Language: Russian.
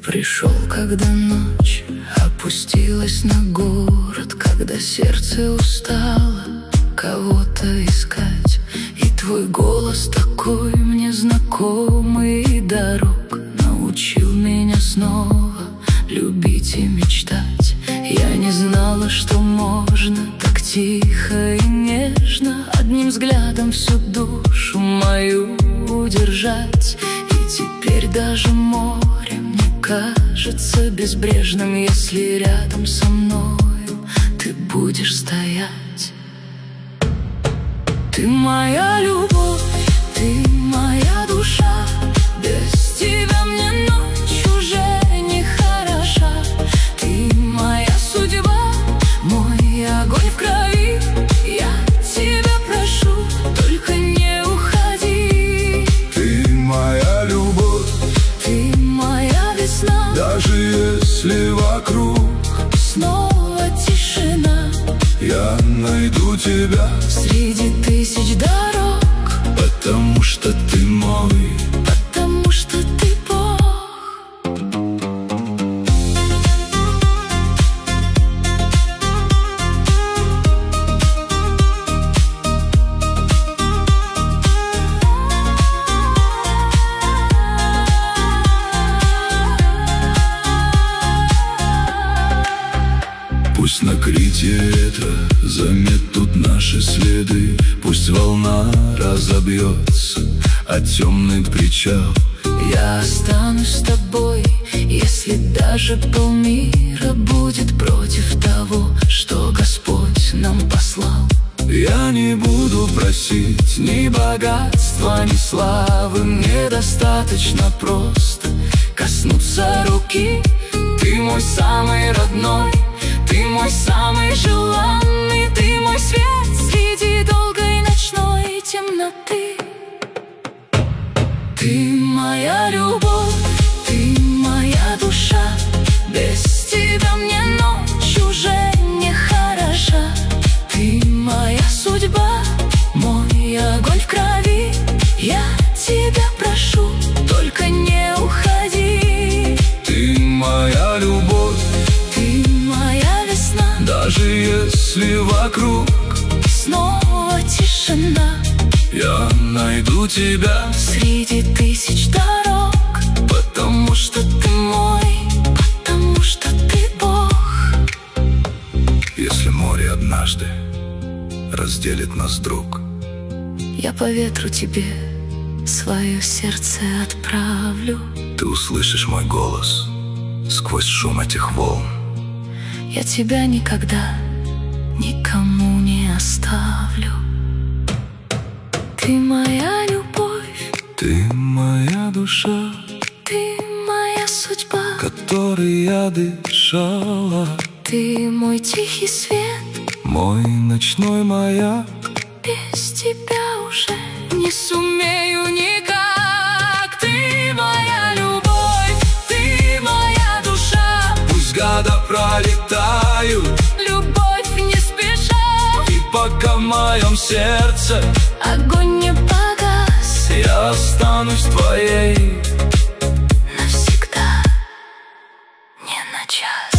пришел, когда ночь опустилась на город, когда сердце устало кого-то искать. И твой голос такой мне знакомый, и дорог научил меня снова любить и мечтать. Я не знала, что можно так тихо и нежно одним взглядом всю душу мою удержать. И теперь даже море мне кажется безбрежным, если рядом со мною ты будешь стоять. Ты моя любовь, ты моя душа, без тебя мне ночь уже не хороша. Ты моя судьба, мой огонь в крови, я тебя прошу, только не уходи. Ты моя любовь, ты моя весна, даже если вокруг снова тишина, я найду тебя среди тысяч дорог, потому что ты мой, потому что ты Бог. Пусть на крите ветра заметут наши следы, пусть волна разобьется о темный причал. Я останусь с тобой, если даже полмира будет против того, что Господь нам послал. Я не буду просить ни богатства, ни славы, мне достаточно просто коснуться руки. Ты мой самый родной, ты мой самый желанный, ты мой свет среди долгой ночной темноты. Ты моя любовь, ты моя душа, без тебя мне ночь уже не хороша. Ты моя судьба, мой огонь в крови, я тебя прошу, только не уходи. Ты моя любовь, ты моя весна, даже если вокруг снова тишина, я найду тебя среди тысяч дорог, потому что ты мой, потому что ты Бог. Если море однажды разделит нас, друг, я по ветру тебе свое сердце отправлю. ты услышишь мой голос сквозь шум этих волн. Я тебя никогда никому не оставлю. Ты моя любовь, Ты моя душа, ты моя судьба, которой я дышала, ты мой тихий свет, мой ночной маяк. без тебя уже не сумею никак. Ты моя любовь, ты моя душа, Пусть года пролетают, любовь не спеша, и пока в моем сердце огонь не погас, я останусь твоей навсегда, не на час.